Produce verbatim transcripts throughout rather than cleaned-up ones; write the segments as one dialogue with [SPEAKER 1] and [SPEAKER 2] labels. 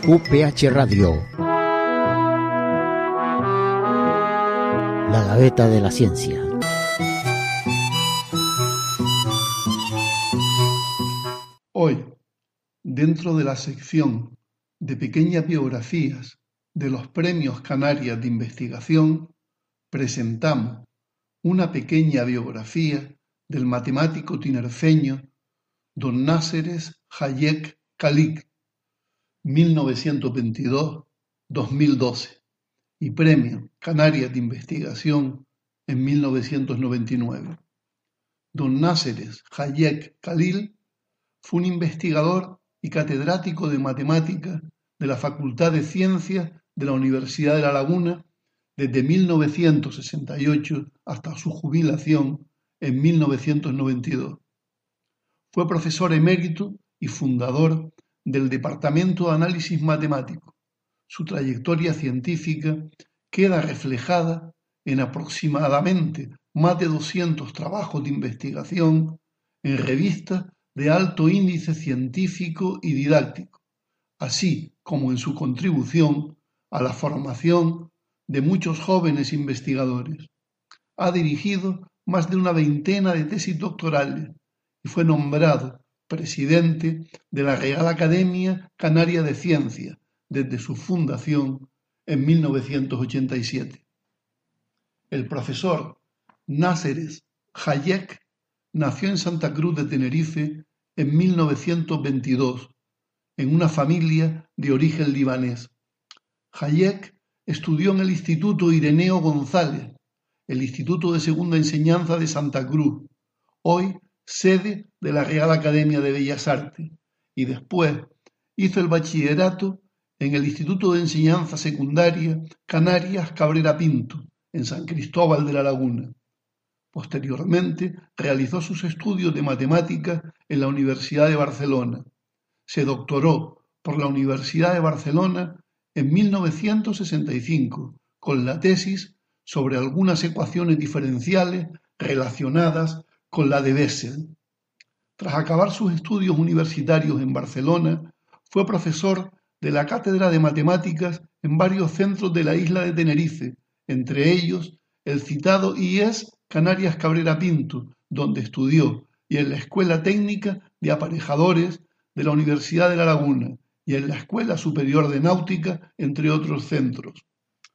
[SPEAKER 1] U P H Radio. La Gaveta de la Ciencia.
[SPEAKER 2] Hoy, dentro de la sección de pequeñas biografías de los Premios Canarias de Investigación, presentamos una pequeña biografía del matemático tinerfeño don Náseres Hayek Khalil, mil novecientos veintidós a dos mil doce, y Premio Canarias de Investigación en mil novecientos noventa y nueve. Don Náseres Hayek Khalil fue un investigador y catedrático de matemáticas de la Facultad de Ciencias de la Universidad de La Laguna desde mil novecientos sesenta y ocho hasta su jubilación en mil novecientos noventa y dos. Fue profesor emérito y fundador del Departamento de Análisis Matemático. Su trayectoria científica queda reflejada en aproximadamente más de doscientos trabajos de investigación en revistas de alto índice científico y didáctico, así como en su contribución a la formación de muchos jóvenes investigadores. Ha dirigido más de una veintena de tesis doctorales y fue nombrado presidente de la Real Academia Canaria de Ciencias desde su fundación en mil novecientos ochenta y siete. El profesor Náseres Hayek nació en Santa Cruz de Tenerife en mil novecientos veintidós, en una familia de origen libanés. Hayek estudió en el Instituto Ireneo González, el Instituto de Segunda Enseñanza de Santa Cruz, hoy sede de la Real Academia de Bellas Artes, y después hizo el bachillerato en el Instituto de Enseñanza Secundaria Canarias Cabrera Pinto, en San Cristóbal de la Laguna. Posteriormente realizó sus estudios de matemáticas en la Universidad de Barcelona. Se doctoró por la Universidad de Barcelona en mil novecientos sesenta y cinco con la tesis sobre algunas ecuaciones diferenciales relacionadas con la de Bessel. Tras acabar sus estudios universitarios en Barcelona, fue profesor de la Cátedra de Matemáticas en varios centros de la isla de Tenerife, entre ellos el citado I E S Canarias Cabrera Pinto, donde estudió, y en la Escuela Técnica de Aparejadores de la Universidad de La Laguna, y en la Escuela Superior de Náutica, entre otros centros.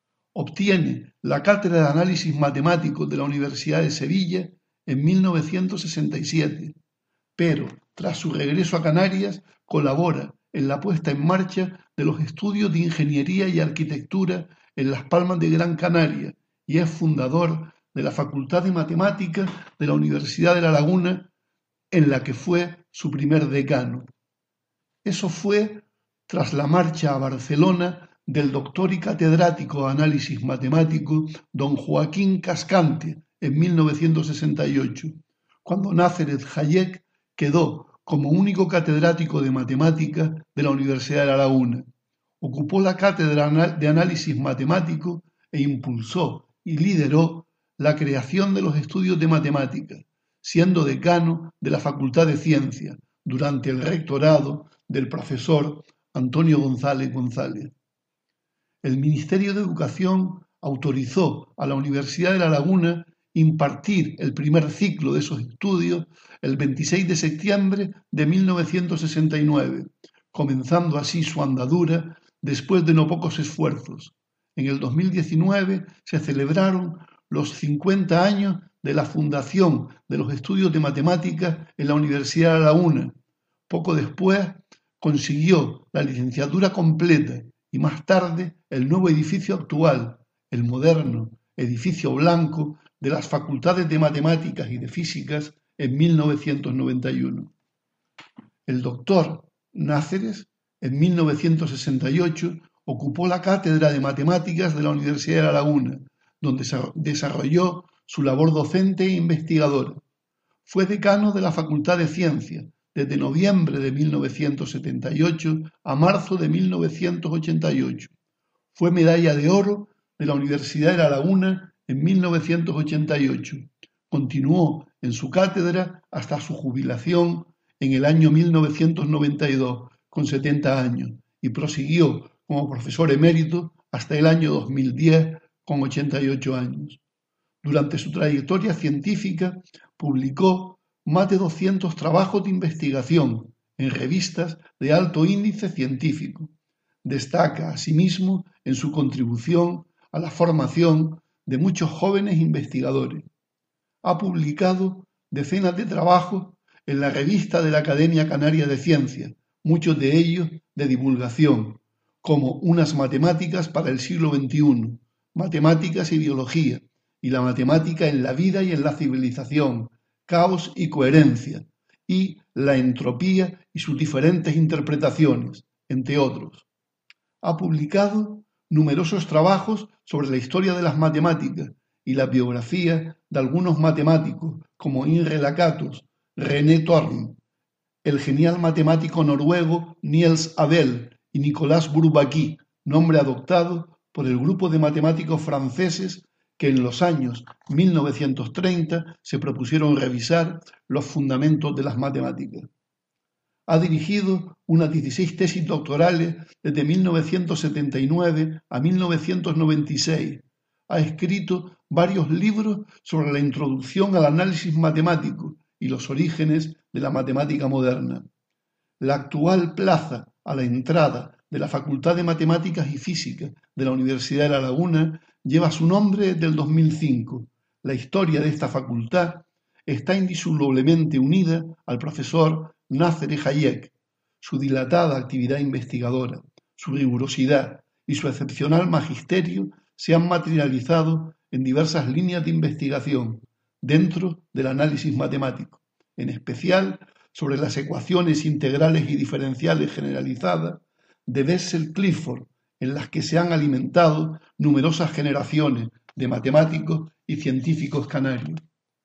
[SPEAKER 2] Obtiene la Cátedra de Análisis Matemático de la Universidad de Sevilla en mil novecientos sesenta y siete, pero tras su regreso a Canarias colabora en la puesta en marcha de los estudios de Ingeniería y Arquitectura en Las Palmas de Gran Canaria y es fundador de la Facultad de Matemáticas de la Universidad de La Laguna, en la que fue su primer decano. Eso fue tras la marcha a Barcelona del doctor y catedrático de Análisis Matemático don Joaquín Cascante en mil novecientos sesenta y ocho, cuando Náseres Hayek quedó como único catedrático de matemáticas de la Universidad de La Laguna. Ocupó la cátedra de Análisis Matemático e impulsó y lideró la creación de los estudios de matemáticas, siendo decano de la Facultad de Ciencias durante el rectorado del profesor Antonio González González. El Ministerio de Educación autorizó a la Universidad de La Laguna impartir el primer ciclo de esos estudios el veintiséis de septiembre de mil novecientos sesenta y nueve, comenzando así su andadura después de no pocos esfuerzos. En el dos mil diecinueve se celebraron los cincuenta años de la fundación de los estudios de matemáticas en la Universidad de La Laguna. Poco después consiguió la licenciatura completa y más tarde el nuevo edificio actual, el moderno edificio blanco de las Facultades de Matemáticas y de Físicas en mil novecientos noventa y uno. El doctor Náseres, en mil novecientos sesenta y ocho, ocupó la Cátedra de Matemáticas de la Universidad de La Laguna, donde desarrolló su labor docente e investigadora. Fue decano de la Facultad de Ciencias desde noviembre de mil novecientos setenta y ocho a marzo de mil novecientos ochenta y ocho. Fue medalla de oro de la Universidad de La Laguna en mil novecientos ochenta y ocho. Continuó en su cátedra hasta su jubilación en el año mil novecientos noventa y dos, con setenta años, y prosiguió como profesor emérito hasta el año dos mil diez con ochenta y ocho años. Durante su trayectoria científica publicó más de doscientos trabajos de investigación en revistas de alto índice científico. Destaca asimismo en su contribución a la formación de muchos jóvenes investigadores. Ha publicado decenas de trabajos en la revista de la Academia Canaria de Ciencias, muchos de ellos de divulgación, como Unas matemáticas para el siglo veintiuno, Matemáticas y biología, y la matemática en la vida y en la civilización, Caos y coherencia, y la entropía y sus diferentes interpretaciones, entre otros. Ha publicado numerosos trabajos sobre la historia de las matemáticas y la biografía de algunos matemáticos como Imre Lakatos, René Thorn, el genial matemático noruego Niels Abel y Nicolas Bourbaki, nombre adoptado por el grupo de matemáticos franceses que en los años mil novecientos treinta se propusieron revisar los fundamentos de las matemáticas. Ha dirigido unas dieciséis tesis doctorales desde mil novecientos setenta y nueve a mil novecientos noventa y seis. Ha escrito varios libros sobre la introducción al análisis matemático y los orígenes de la matemática moderna. La actual plaza a la entrada de la Facultad de Matemáticas y Física de la Universidad de La Laguna lleva su nombre desde el dos mil cinco. La historia de esta facultad está indisolublemente unida al profesor Nasser Hayek. Su dilatada actividad investigadora, su rigurosidad y su excepcional magisterio se han materializado en diversas líneas de investigación dentro del análisis matemático, en especial sobre las ecuaciones integrales y diferenciales generalizadas de Bessel-Clifford, en las que se han alimentado numerosas generaciones de matemáticos y científicos canarios.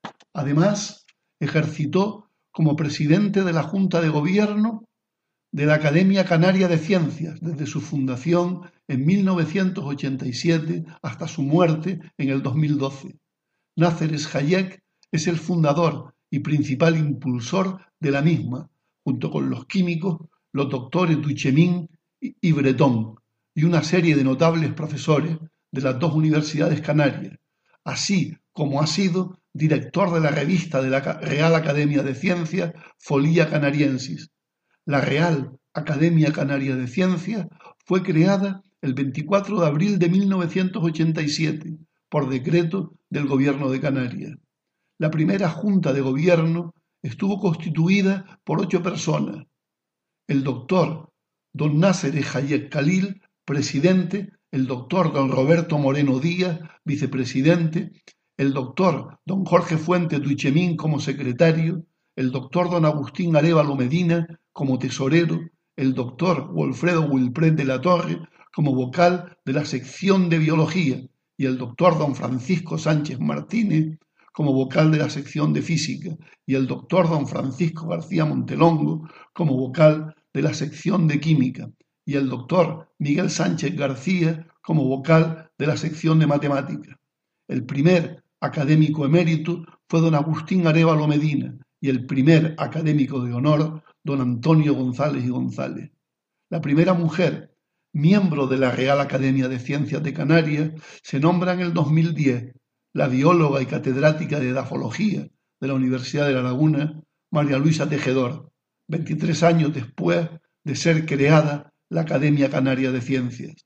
[SPEAKER 2] Además, ejercitó como presidente de la Junta de Gobierno de la Academia Canaria de Ciencias desde su fundación en mil novecientos ochenta y siete hasta su muerte en el dos mil doce. Nasser Hayek es el fundador y principal impulsor de la misma, junto con los químicos, los doctores Duchemin y Breton, y una serie de notables profesores de las dos universidades canarias, así como ha sido director de la revista de la Real Academia de Ciencias Folia Canariensis. La Real Academia Canaria de Ciencias fue creada el veinticuatro de abril de mil novecientos ochenta y siete por decreto del Gobierno de Canarias. La primera Junta de Gobierno estuvo constituida por ocho personas. El doctor don Nasser Hayek Khalil, presidente, el doctor don Roberto Moreno Díaz, vicepresidente, el doctor don Jorge Fuentes Duchemin como secretario, el doctor don Agustín Arévalo Medina como tesorero, el doctor Wilfredo Wilpret de la Torre como vocal de la sección de biología y el doctor don Francisco Sánchez Martínez como vocal de la sección de física y el doctor don Francisco García Montelongo como vocal de la sección de química y el doctor Miguel Sánchez García como vocal de la sección de matemáticas. El primer académico emérito fue don Agustín Arévalo Medina y el primer académico de honor don Antonio González y González. La primera mujer miembro de la Real Academia de Ciencias de Canarias se nombra en el dos mil diez la bióloga y catedrática de edafología de la Universidad de La Laguna, María Luisa Tejedor, veintitrés años después de ser creada la Academia Canaria de Ciencias.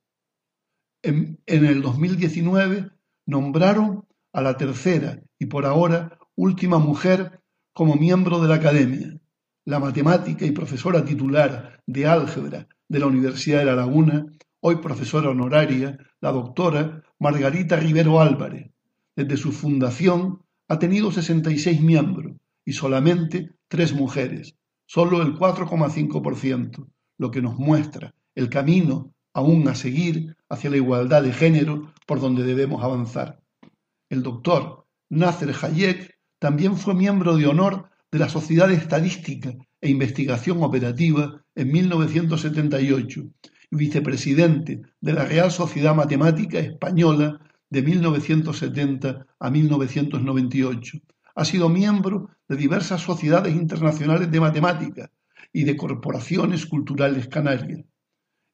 [SPEAKER 2] En, en el dos mil diecinueve nombraron a la tercera y por ahora última mujer como miembro de la Academia, la matemática y profesora titular de álgebra de la Universidad de La Laguna, hoy profesora honoraria, la doctora Margarita Rivero Álvarez. Desde su fundación ha tenido sesenta y seis miembros y solamente tres mujeres, solo el cuatro coma cinco por ciento, lo que nos muestra el camino aún a seguir hacia la igualdad de género por donde debemos avanzar. El doctor Nasser Hayek también fue miembro de honor de la Sociedad de Estadística e Investigación Operativa en mil novecientos setenta y ocho y vicepresidente de la Real Sociedad Matemática Española de mil novecientos setenta a mil novecientos noventa y ocho. Ha sido miembro de diversas sociedades internacionales de matemáticas y de corporaciones culturales canarias.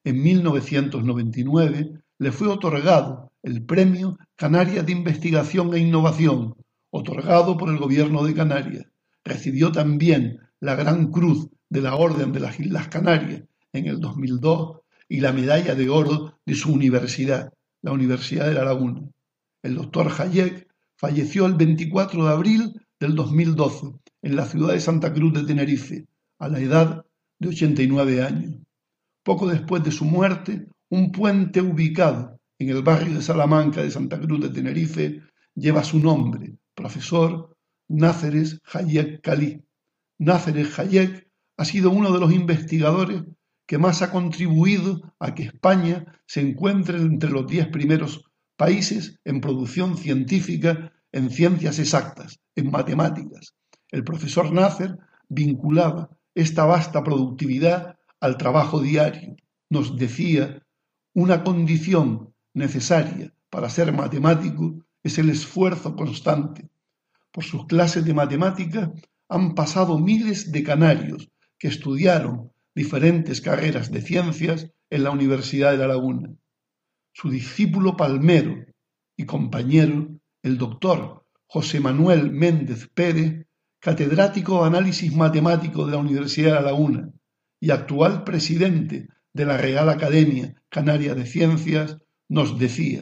[SPEAKER 2] En mil novecientos noventa y nueve le fue otorgado el Premio Canarias de Investigación e Innovación, otorgado por el Gobierno de Canarias. Recibió también la Gran Cruz de la Orden de las Islas Canarias en el dos mil dos y la Medalla de Oro de su universidad, la Universidad de La Laguna. El doctor Hayek falleció el veinticuatro de abril del dos mil doce en la ciudad de Santa Cruz de Tenerife, a la edad de ochenta y nueve años. Poco después de su muerte, un puente ubicado en el barrio de Salamanca de Santa Cruz de Tenerife lleva su nombre, profesor Náceres Hayek Calí. Náceres Hayek ha sido uno de los investigadores que más ha contribuido a que España se encuentre entre los diez primeros países en producción científica en ciencias exactas, en matemáticas. El profesor Nácer vinculaba esta vasta productividad al trabajo diario. Nos decía, una condición necesaria para ser matemático es el esfuerzo constante. Por sus clases de matemáticas han pasado miles de canarios que estudiaron diferentes carreras de ciencias en la Universidad de La Laguna. Su discípulo palmero y compañero, el doctor José Manuel Méndez Pérez, catedrático de análisis matemático de la Universidad de La Laguna y actual presidente de la Real Academia Canaria de Ciencias, nos decía: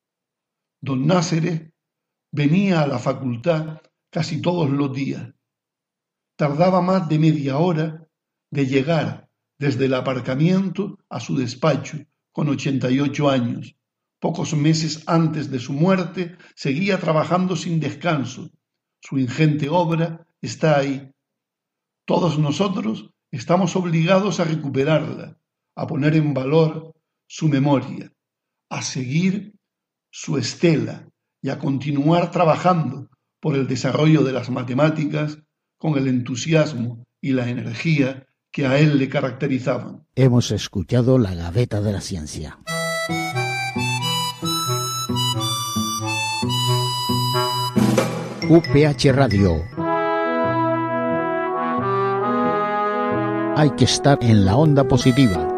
[SPEAKER 2] don Náceres venía a la facultad casi todos los días. Tardaba más de media hora de llegar desde el aparcamiento a su despacho con ochenta y ocho años. Pocos meses antes de su muerte seguía trabajando sin descanso. Su ingente obra está ahí. Todos nosotros estamos obligados a recuperarla, a poner en valor su memoria, a seguir su estela y a continuar trabajando por el desarrollo de las matemáticas con el entusiasmo y la energía que a él le caracterizaban.
[SPEAKER 1] Hemos escuchado La Gaveta de la Ciencia. U P H Radio. Hay que estar en la onda positiva.